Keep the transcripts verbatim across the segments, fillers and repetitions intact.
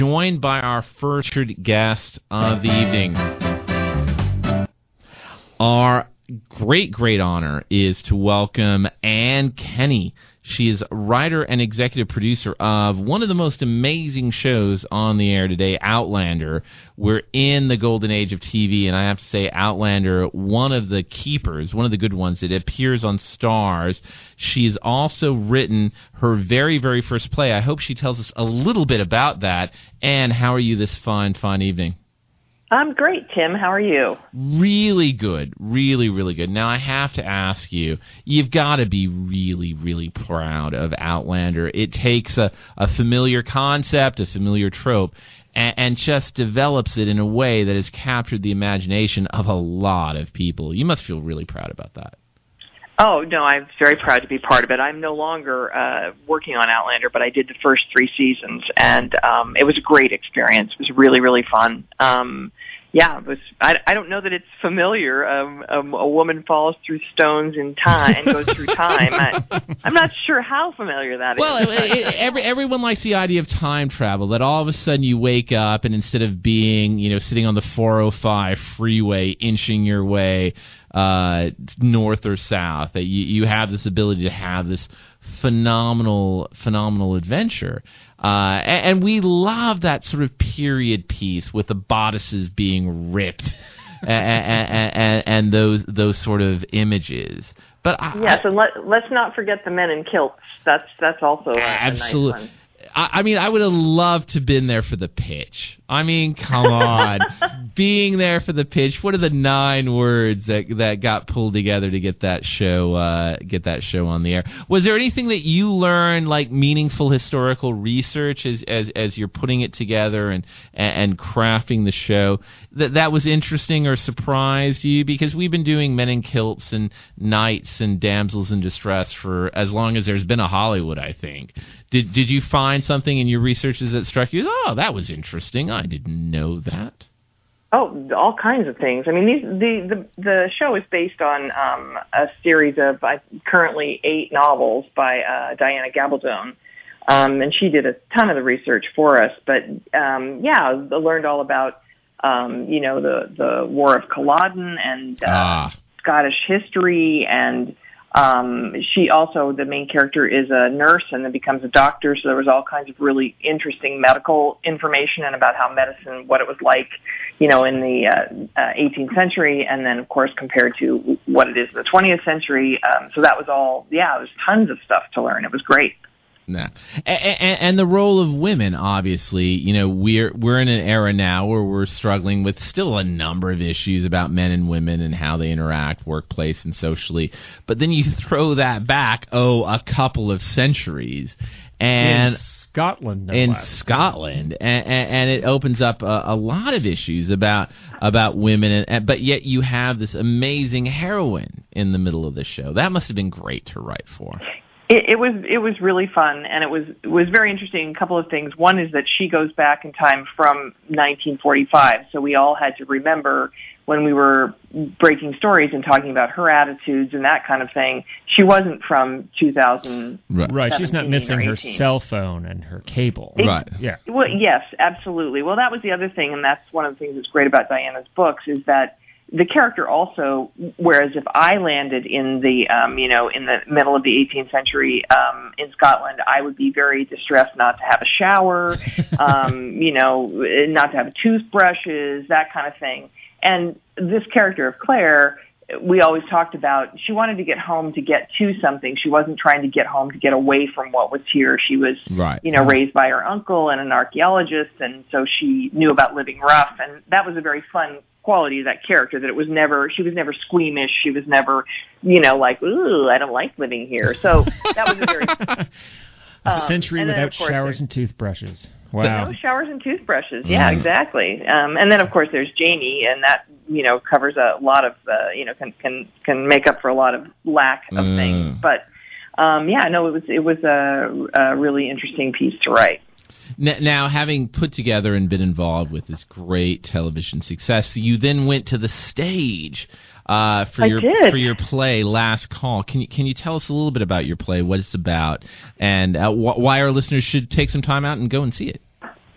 Joined by our first guest of the evening. Our great, great honor is to welcome Anne Kenney. She is a writer and executive producer of one of the most amazing shows on the air today, Outlander. We're in the golden age of T V, and I have to say, Outlander, one of the keepers, one of the good ones. It appears on Starz. She's also written her very, very first play. I hope she tells us a little bit about that. Anne, how are you this fine, fine evening? I'm great, Tim. How are you? Really good. Really, really good. Now, I have to ask you, you've got to be really, really proud of Outlander. It takes a, a familiar concept, a familiar trope, and, and just develops it in a way that has captured the imagination of a lot of people. You must feel really proud about that. Oh, no, I'm very proud to be part of it. I'm no longer uh, working on Outlander, but I did the first three seasons, and um, it was a great experience. It was really, really fun. Um, yeah, it was. I, I don't know that it's familiar. Um, um, a woman falls through stones in time and goes through time. I, I'm not sure how familiar that well, is. Well, every, everyone likes the idea of time travel, that all of a sudden you wake up and instead of being, you know, sitting on the four oh five freeway, inching your way uh, north or south, that you, you have this ability to have this phenomenal, phenomenal adventure. Uh, and, and we love that sort of period piece with the bodices being ripped and, and, and, and those those sort of images. But I, yes, and let, let's not forget the men in kilts. That's that's also a, absolutely. a nice one. I, I mean, I would have loved to have been there for the pitch. I mean, come on. Being there for the pitch. What are the nine words that that got pulled together to get that show uh, get that show on the air? Was there anything that you learned, like meaningful historical research, as as, as you're putting it together and, and crafting the show, that that was interesting or surprised you? Because we've been doing men in kilts and knights and damsels in distress for as long as there's been a Hollywood, I think. Did did you find something in your researches that struck you? Oh, that was interesting. I didn't know that. Oh, all kinds of things. I mean, these, the, the the show is based on um, a series of uh, currently eight novels by uh, Diana Gabaldon, um, and she did a ton of the research for us. But um, yeah, I learned all about um, you know the the War of Culloden and uh, ah. Scottish history, and um, she also, the main character is a nurse and then becomes a doctor. So there was all kinds of really interesting medical information and about how medicine, what it was like, you know, in the uh, uh, eighteenth century, and then, of course, compared to what it is in the twentieth century. Um, so that was all, yeah, there's tons of stuff to learn. It was great. Nah. And, and the role of women, obviously, you know, we're we're in an era now where we're struggling with still a number of issues about men and women and how they interact, workplace and socially. But then you throw that back, oh, a couple of centuries, and in Scotland, no in less. Scotland, and, and, and it opens up a, a lot of issues about about women, and, and but yet you have this amazing heroine in the middle of the show. That must have been great to write for. It, it was it was really fun, and it was it was very interesting. A couple of things. One is that she goes back in time from nineteen forty-five, so we all had to remember when we were breaking stories and talking about her attitudes and that kind of thing. She wasn't from two thousand. Right, right. She's not missing her cell phone and her cable. It, right. Yeah. Well, yes, absolutely. Well, that was the other thing, and that's one of the things that's great about Diana's books is that the character also, whereas if I landed in the, um, you know, in the middle of the eighteenth century um, in Scotland, I would be very distressed not to have a shower, um, you know, not to have toothbrushes, that kind of thing. And this character of Claire, we always talked about, she wanted to get home to get to something. She wasn't trying to get home to get away from what was here. She was, right. you know, raised by her uncle and an archaeologist, and so she knew about living rough, and that was a very fun quality of that character, that it was never, she was never squeamish, she was never, you know, like, ooh, I don't like living here. So that was a very... a century um, without then, course, showers and toothbrushes. Wow. No showers and toothbrushes. Yeah, mm. exactly. Um, and then, of course, there's Jamie, and that, you know, covers a lot of, uh, you know, can, can, can make up for a lot of lack of mm. things. But, um, yeah, no, it was, it was a, a really interesting piece to write. Now, having put together and been involved with this great television success, you then went to the stage uh, for I your did. for your play, Last Call. Can you can you tell us a little bit about your play, what it's about, and uh, wh- why our listeners should take some time out and go and see it?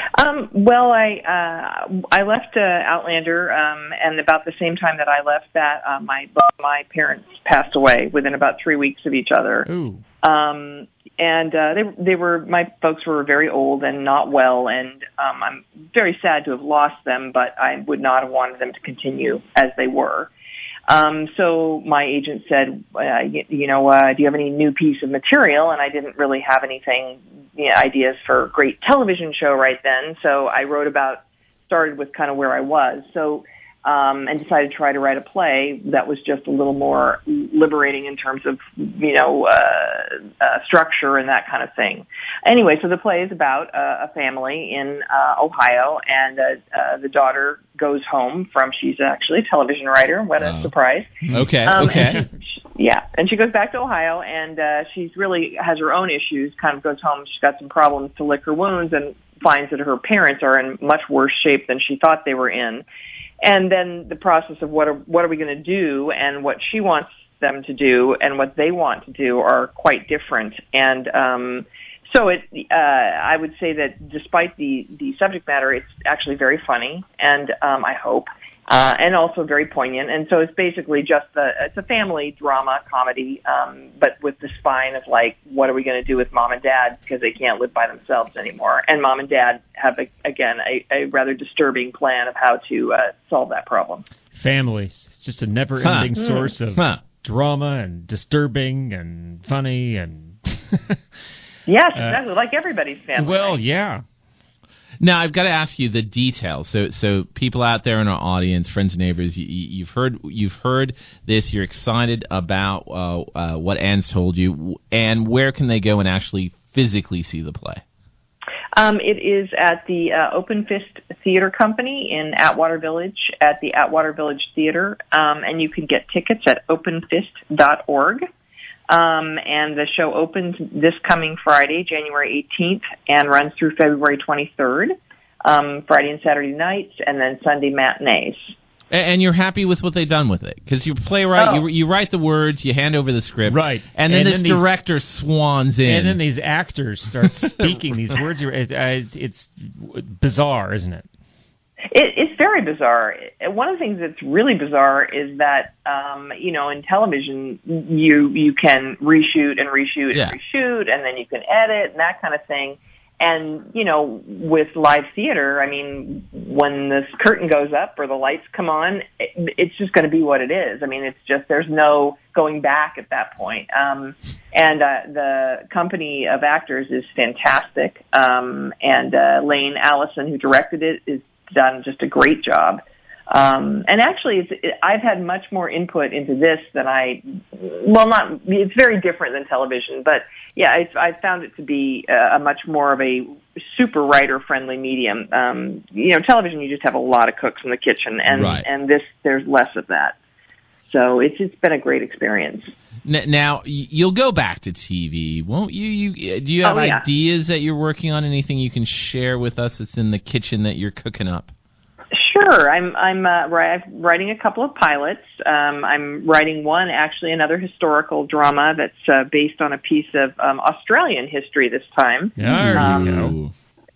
Um, well, I uh, I left uh, Outlander, um, and about the same time that I left that, uh, my my parents passed away within about three weeks of each other. Ooh. Um, and uh, they they were my folks were very old and not well, and um, I'm very sad to have lost them, but I would not have wanted them to continue as they were. Um, so my agent said, uh, you, you know, uh, do you have any new piece of material? And I didn't really have anything, you know, ideas for a great television show right then. So I wrote about, started with kind of where I was. So, um, and decided to try to write a play that was just a little more liberating in terms of, you know, uh, uh structure and that kind of thing. Anyway, so the play is about uh, a family in uh, Ohio, and uh, uh, the daughter goes home from, she's actually a television writer. What a uh, surprise. Okay, um, okay. And she, yeah, and she goes back to Ohio, and uh, she's really has her own issues, kind of goes home, she's got some problems to lick her wounds, and finds that her parents are in much worse shape than she thought they were in. And then the process of what are, what are we going to do, and what she wants them to do and what they want to do are quite different. And um, so it, uh, I would say that despite the, the subject matter, it's actually very funny, and um, I hope, uh, and also very poignant. And so it's basically just a, it's a family drama comedy, um, but with the spine of like, what are we going to do with mom and dad because they can't live by themselves anymore? And mom and dad have, a, again, a, a rather disturbing plan of how to uh, solve that problem. Families. It's just a never-ending huh. source of huh. drama and disturbing and funny and... Yes, exactly, uh, like everybody's family. Well, right? yeah. Now, I've got to ask you the details. So, so people out there in our audience, friends and neighbors, you, you've heard you've heard this. You're excited about uh, uh, what Anne's told you, and where can they go and actually physically see the play? Um, it is at the uh, Open Fist Theater Company in Atwater Village at the Atwater Village Theater, um, and you can get tickets at open fist dot org. Um, and the show opens this coming Friday, January eighteenth, and runs through February twenty-third, um, Friday and Saturday nights, and then Sunday matinees. And you're happy with what they've done with it? Because you playwright, oh. you, you write the words, you hand over the script, right? And then and this then these, director swans in. And then these actors start speaking these words. It, uh, it's bizarre, isn't it? It, it's very bizarre. One of the things that's really bizarre is that, um, you know, in television, you you can reshoot and reshoot yeah. and reshoot, and then you can edit and that kind of thing. And, you know, with live theater, I mean, when the curtain goes up or the lights come on, it, it's just going to be what it is. I mean, it's just, there's no going back at that point. Um, and uh, the company of actors is fantastic. Um, and uh, Lane Allison, who directed it, is done just a great job. Um, and actually, it's, it, I've had much more input into this than I, well, not, it's very different than television, but yeah, I, I found it to be a, a much more of a super writer-friendly medium. Um, you know, television, you just have a lot of cooks in the kitchen, and, right. and this, there's less of that. So it's it's been a great experience. Now, you'll go back to T V, won't you? You do you have oh, yeah. ideas that you're working on? Anything you can share with us that's in the kitchen that you're cooking up? Sure. I'm I'm uh, writing a couple of pilots. Um, I'm writing one, actually, another historical drama that's uh, based on a piece of um, Australian history this time. There um, you go.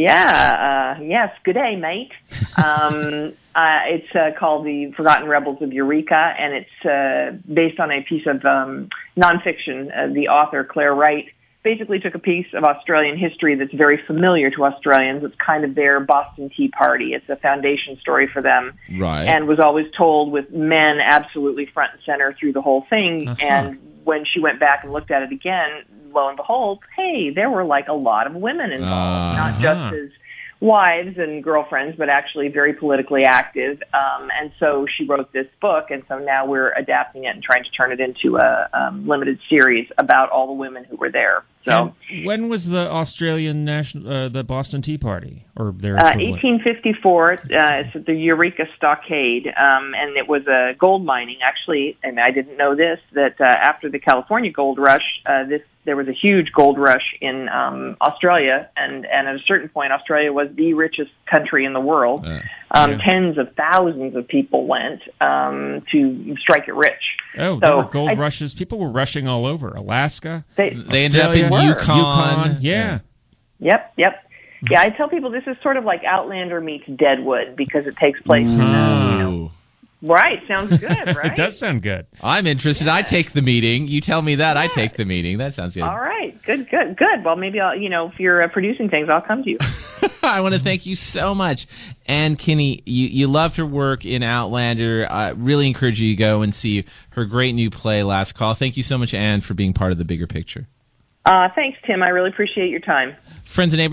Yeah. Uh, yes. Good day, mate. Um, uh, it's uh, called The Forgotten Rebels of Eureka, and it's uh, based on a piece of um, nonfiction. Uh, the author, Claire Wright, basically took a piece of Australian history that's very familiar to Australians. It's kind of their Boston Tea Party. It's a foundation story for them. Right. And was always told with men absolutely front and center through the whole thing. Uh-huh. And when she went back and looked at it again, lo and behold, hey, there were like a lot of women involved, uh-huh. not just as wives and girlfriends, but actually very politically active. Um, and so she wrote this book, and so now we're adapting it and trying to turn it into a um, limited series about all the women who were there. So, and when was the Australian national, uh, the Boston Tea Party, or their uh, equivalent? eighteen fifty-four. Uh, it's at the Eureka Stockade, um, and it was a gold mining. Actually, and I didn't know this, that uh, after the California gold rush, uh, this there was a huge gold rush in um, Australia, and, and at a certain point, Australia was the richest country in the world. Uh, um, yeah. Tens of thousands of people went um, to strike it rich. Oh, so there were gold I, rushes. People were rushing all over. Alaska. They, they ended up in Yukon. Yukon. Yeah. Yep, yep. Yeah, I tell people this is sort of like Outlander meets Deadwood because it takes place in the, you know. Right, sounds good, right? It does sound good. I'm interested. Yeah. I take the meeting. You tell me that, yeah. I take the meeting. That sounds good. All right, good, good, good. Well, maybe I'll, you know, if you're uh, producing things, I'll come to you. I want to thank you so much. Anne Kinney, you, you loved her work in Outlander. I really encourage you to go and see her great new play, Last Call. Thank you so much, Anne, for being part of the bigger picture. Uh, thanks, Tim. I really appreciate your time. Friends and neighbors,